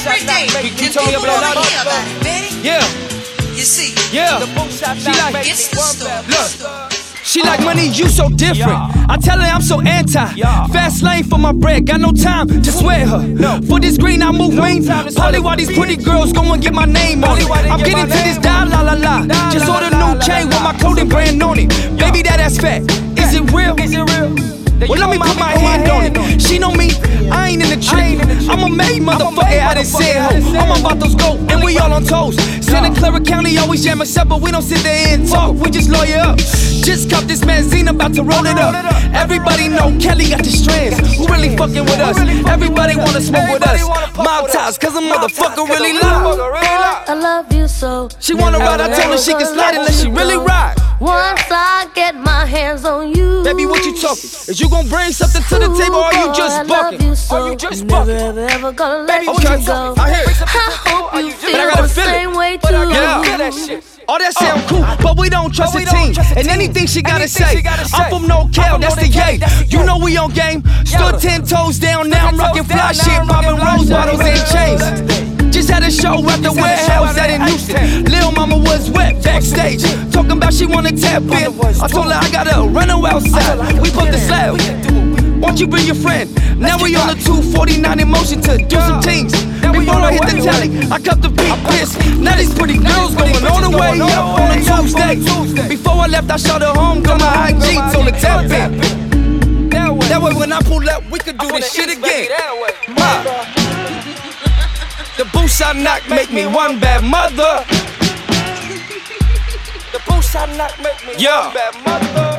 every day. You told me about it. Yeah. You see, Yeah. She like, it's the story. look. She like, money, you so different. I tell her I'm so anti. Fast lane for my bread, got no time to swear her. For this green, I move main. Probably why these pretty girls go and get my name on it. I'm getting to this die, la la la. Just ordered a new chain with my clothing brand on it. Baby, that's fat. Is it real? Well, let me put my hand on it. She know me, I ain't in the trick. I'm a made motherfucker out in San Ho. I'm about those go, and we all on toes. Santa Clara County always jam us up, but we don't sit there and talk. We just lawyer up. Just cop this magazine, about to roll it up. Everybody know Kelly got the strands. Who really fucking with us? Everybody wanna smoke with us. Mob ties, cause a motherfucker really love. I love you so. She wanna ride, I told her she can slide unless she really ride. Once I get my hands on you. Baby, what you talking? Is you gon' bring something to the table or are you just bucking? Are you just bucking? Never ever gonna let you go. I hear it. I hope you feel But I gotta the feel same it. way too. Yeah. All that sound cool, but we don't trust a team. And anything she gotta say, I'm from NorCal, that's the yay. You know we on game. Stood 10 toes down, now I'm rocking fly shit, popping rose bottles and chains. Just had a show at the warehouse out in Houston. Lil' mama was wet backstage, talking about she wanna tap in. I told her I got a rental outside. We put the slab. Won't you bring your friend? Now we on the 249 in motion to do some things. Before I hit the tally, I cut the beat piss. Now these pretty girls going all the way up on a Tuesday. Before I left, I shot her home, got my IG, told her tap in. That way when I pull up, we could do this shit again. The boost I knock make me one bad mother. The boost I knock make me one bad mother.